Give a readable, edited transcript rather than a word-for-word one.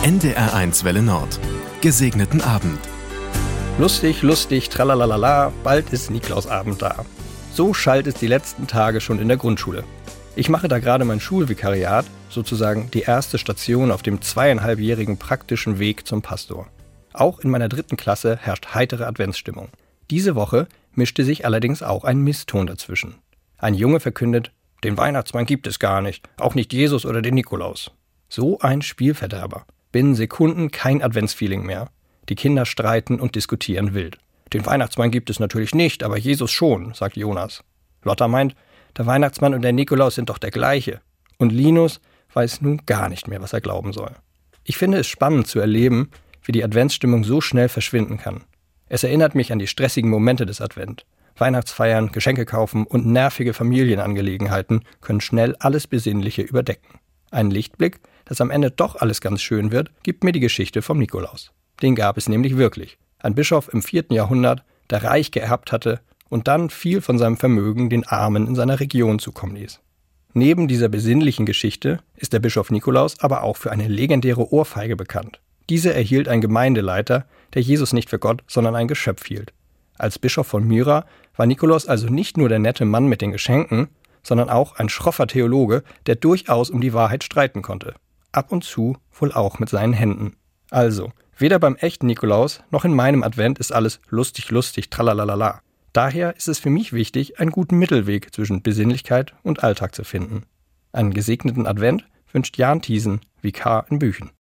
NDR1 Welle Nord. Gesegneten Abend. Lustig, lustig, tralalala, bald ist Niklausabend da. So schallt es die letzten Tage schon in der Grundschule. Ich mache da gerade mein Schulvikariat, sozusagen die erste Station auf dem 2,5-jährigen praktischen Weg zum Pastor. Auch in meiner 3. Klasse herrscht heitere Adventsstimmung. Diese Woche mischte sich allerdings auch ein Misston dazwischen. Ein Junge verkündet, den Weihnachtsmann gibt es gar nicht, auch nicht Jesus oder den Nikolaus. So ein Spielverderber. Binnen Sekunden kein Adventsfeeling mehr. Die Kinder streiten und diskutieren wild. Den Weihnachtsmann gibt es natürlich nicht, aber Jesus schon, sagt Jonas. Lotta meint, der Weihnachtsmann und der Nikolaus sind doch der gleiche. Und Linus weiß nun gar nicht mehr, was er glauben soll. Ich finde es spannend zu erleben, wie die Adventsstimmung so schnell verschwinden kann. Es erinnert mich an die stressigen Momente des Advent. Weihnachtsfeiern, Geschenke kaufen und nervige Familienangelegenheiten können schnell alles Besinnliche überdecken. Einen Lichtblick, dass am Ende doch alles ganz schön wird, gibt mir die Geschichte vom Nikolaus. Den gab es nämlich wirklich. Ein Bischof im 4. Jahrhundert, der reich geerbt hatte und dann viel von seinem Vermögen den Armen in seiner Region zukommen ließ. Neben dieser besinnlichen Geschichte ist der Bischof Nikolaus aber auch für eine legendäre Ohrfeige bekannt. Diese erhielt ein Gemeindeleiter, der Jesus nicht für Gott, sondern ein Geschöpf hielt. Als Bischof von Myra war Nikolaus also nicht nur der nette Mann mit den Geschenken, sondern auch ein schroffer Theologe, der durchaus um die Wahrheit streiten konnte. Ab und zu wohl auch mit seinen Händen. Also, weder beim echten Nikolaus noch in meinem Advent ist alles lustig, lustig, tralalala. Daher ist es für mich wichtig, einen guten Mittelweg zwischen Besinnlichkeit und Alltag zu finden. Einen gesegneten Advent wünscht Jan Thiesen, Vikar in Büchen.